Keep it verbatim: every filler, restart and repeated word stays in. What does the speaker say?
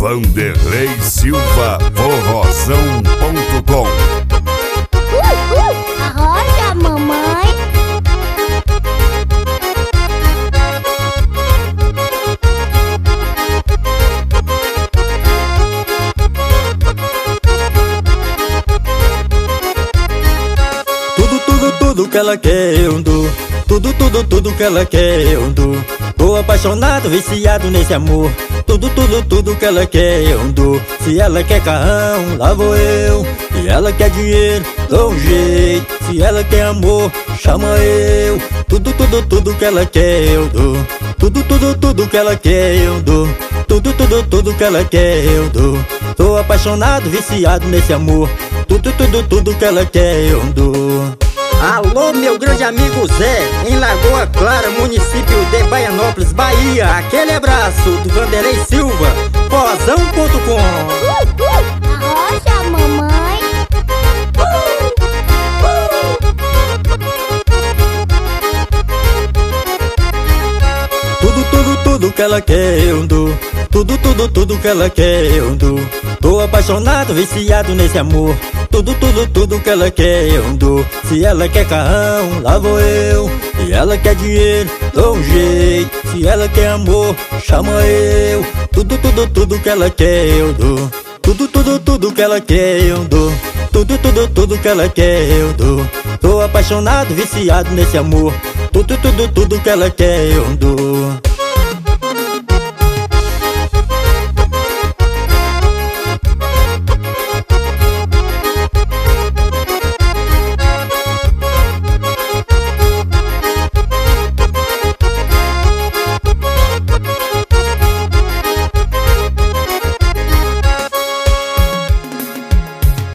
Vanderlei Silva Forrozão ponto com. Arrocha, mamãe. Tudo, tudo, tudo que ela quer eu dou. Tudo, tudo, tudo que ela quer eu dou. Tô apaixonado, viciado nesse amor. Tudo, tudo, tudo que ela quer eu dou. Se ela quer carrão, lá vou eu. Se ela quer dinheiro, dou um jeito. Se ela quer amor, chama eu. Tudo, tudo, tudo que ela quer eu dou. Tudo, tudo, tudo que ela quer eu dou. Tudo, tudo, tudo que ela quer eu dou. Tô apaixonado, viciado nesse amor. Tudo, tudo, tudo que ela quer eu dou. Alô, meu grande amigo Zé, em Lagoa Clara, município de Baianópolis, Bahia. Aquele abraço do Vanderlei Silva, Forrozão ponto com. Arrocha, mamãe. Tudo, tudo, tudo que ela quer eu dou. Tudo, tudo, tudo que ela quer eu dou. Tô apaixonado, viciado nesse amor. Tudo, tudo, tudo que ela quer eu dou. Se ela quer carrão, lá vou eu. Se ela quer dinheiro, dou um jeito. Se ela quer amor, chama eu. Tudo, tudo, tudo que ela quer eu dou. Tudo, tudo, tudo que ela quer eu dou. Tudo, tudo, tudo que ela quer eu dou. Tô apaixonado, viciado nesse amor. Tudo, tudo, tudo que ela quer eu dou.